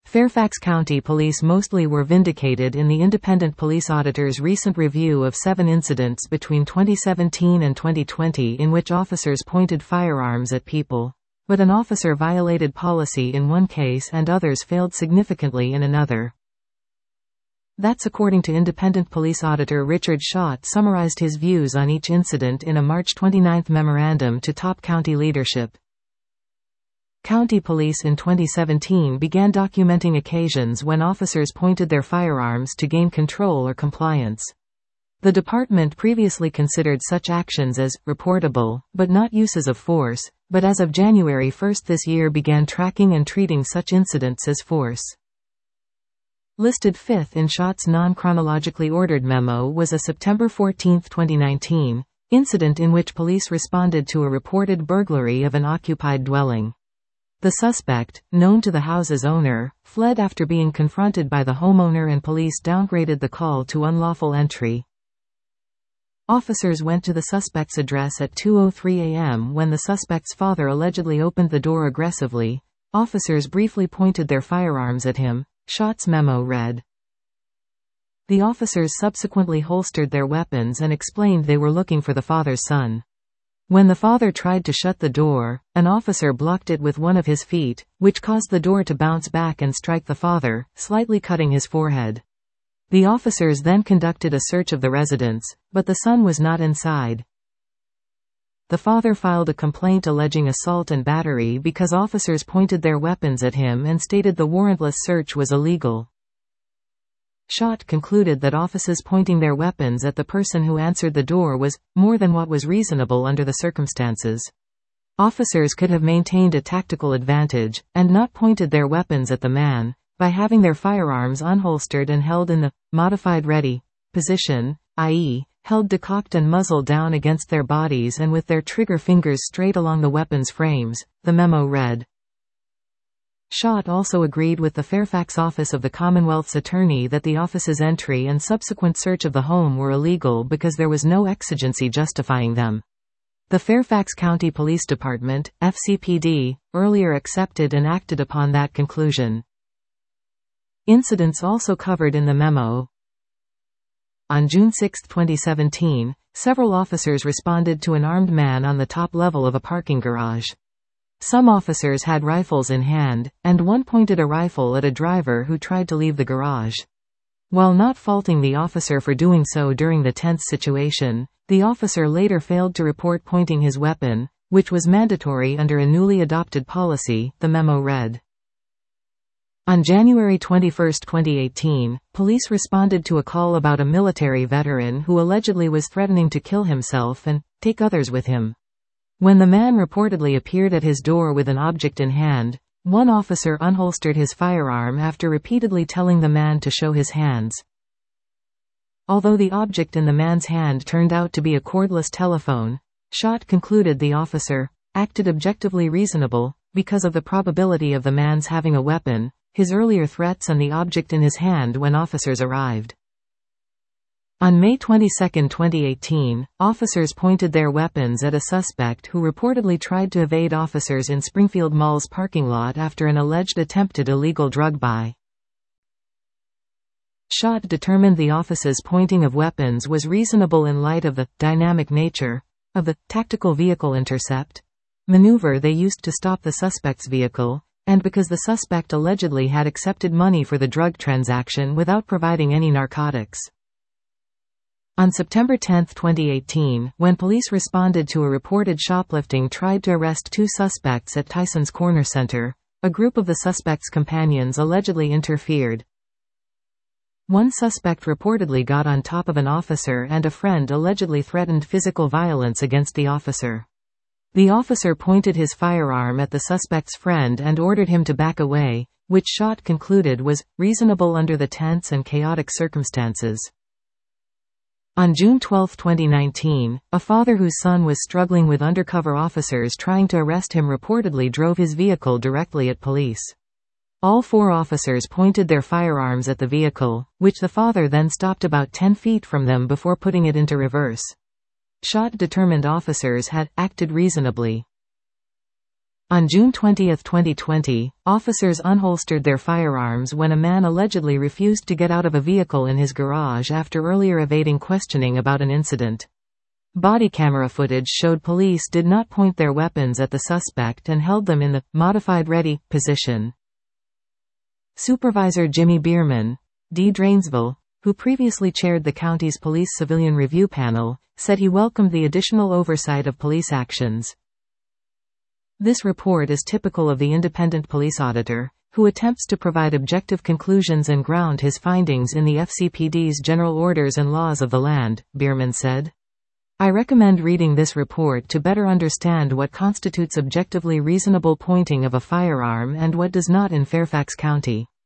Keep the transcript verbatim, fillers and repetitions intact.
Fairfax County Police mostly were vindicated in the independent police auditor's recent review of seven incidents between twenty seventeen and twenty twenty in which officers pointed firearms at people. But an officer violated policy in one case and others failed significantly in another. That's according to independent police auditor Richard Schott summarized his views on each incident in a March twenty-ninth memorandum to top county leadership. County police in twenty seventeen began documenting occasions when officers pointed their firearms to gain control or compliance. The department previously considered such actions as reportable, but not uses of force, but as of January first this year began tracking and treating such incidents as force. Listed fifth in Schott's non-chronologically ordered memo was a September fourteenth twenty nineteen incident in which police responded to a reported burglary of an occupied dwelling. The suspect, known to the house's owner, fled after being confronted by the homeowner and police downgraded the call to unlawful entry. Officers went to the suspect's address at two oh three a m when the suspect's father allegedly opened the door aggressively. Officers briefly pointed their firearms at him, Schott's memo read. The officers subsequently holstered their weapons and explained they were looking for the father's son. When the father tried to shut the door, an officer blocked it with one of his feet, which caused the door to bounce back and strike the father, slightly cutting his forehead. The officers then conducted a search of the residence, but the son was not inside. The father filed a complaint alleging assault and battery because officers pointed their weapons at him and stated the warrantless search was illegal. Schott concluded that officers pointing their weapons at the person who answered the door was more than what was reasonable under the circumstances. Officers could have maintained a tactical advantage, and not pointed their weapons at the man, by having their firearms unholstered and held in the modified ready position, that is, held decocked and muzzle down against their bodies and with their trigger fingers straight along the weapon's frames, the memo read. Schott also agreed with the Fairfax Office of the Commonwealth's Attorney that the office's entry and subsequent search of the home were illegal because there was no exigency justifying them. The Fairfax County Police Department, F C P D, earlier accepted and acted upon that conclusion. Incidents also covered in the memo. On June sixth twenty seventeen, several officers responded to an armed man on the top level of a parking garage. Some officers had rifles in hand, and one pointed a rifle at a driver who tried to leave the garage. While not faulting the officer for doing so during the tense situation, the officer later failed to report pointing his weapon, which was mandatory under a newly adopted policy, the memo read. On January twenty-first twenty eighteen, police responded to a call about a military veteran who allegedly was threatening to kill himself and take others with him. When the man reportedly appeared at his door with an object in hand, one officer unholstered his firearm after repeatedly telling the man to show his hands. Although the object in the man's hand turned out to be a cordless telephone, Schott concluded the officer acted objectively reasonable, because of the probability of the man's having a weapon, his earlier threats and the object in his hand when officers arrived. On May twenty-second twenty eighteen, officers pointed their weapons at a suspect who reportedly tried to evade officers in Springfield Mall's parking lot after an alleged attempted illegal drug buy. Schott determined the officers' pointing of weapons was reasonable in light of the dynamic nature of the tactical vehicle intercept maneuver they used to stop the suspect's vehicle, and because the suspect allegedly had accepted money for the drug transaction without providing any narcotics. On September tenth twenty eighteen, when police responded to a reported shoplifting tried to arrest two suspects at Tyson's Corner Center, a group of the suspect's companions allegedly interfered. One suspect reportedly got on top of an officer and a friend allegedly threatened physical violence against the officer. The officer pointed his firearm at the suspect's friend and ordered him to back away, which Schott concluded was reasonable under the tense and chaotic circumstances. On June twelfth twenty nineteen, a father whose son was struggling with undercover officers trying to arrest him reportedly drove his vehicle directly at police. All four officers pointed their firearms at the vehicle, which the father then stopped about ten feet from them before putting it into reverse. Schott determined officers had acted reasonably. On June twentieth twenty twenty, officers unholstered their firearms when a man allegedly refused to get out of a vehicle in his garage after earlier evading questioning about an incident. Body camera footage showed police did not point their weapons at the suspect and held them in the modified ready position. Supervisor Jimmy Bierman, D. Drainsville, who previously chaired the county's police civilian review panel, said he welcomed the additional oversight of police actions. This report is typical of the independent police auditor, who attempts to provide objective conclusions and ground his findings in the F C P D's general orders and laws of the land, Bierman said. I recommend reading this report to better understand what constitutes objectively reasonable pointing of a firearm and what does not in Fairfax County.